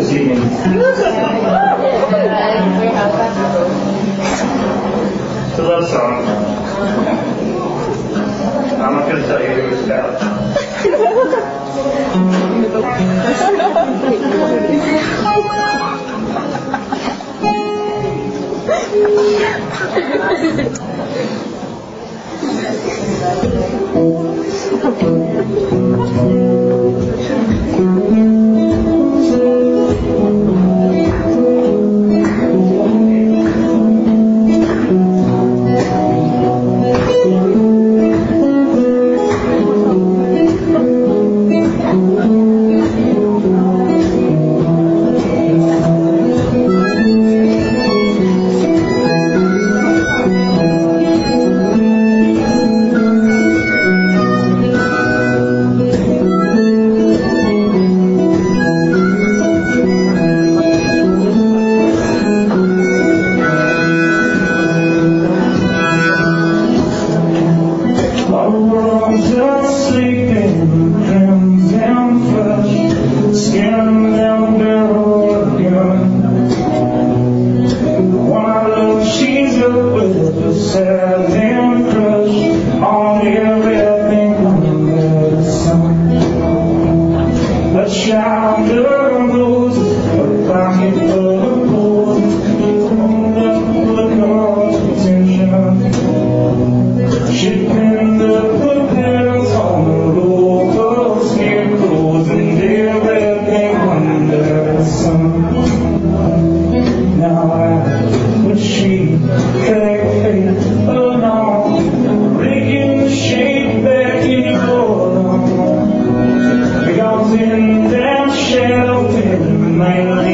this evening. It's a love song. I'm not going to tell you who it's about. Just sleeping, dreams and flesh, skin and barrel gun. While she's up with a sad and crush on everything under the sun. A child knows a pocket full of gold, hold up the competition. She pinned up the pills on the local scarecrows and everything under the sun. Now I wish she could fade along, breaking the shape back in your arm. Because in that shelter, man.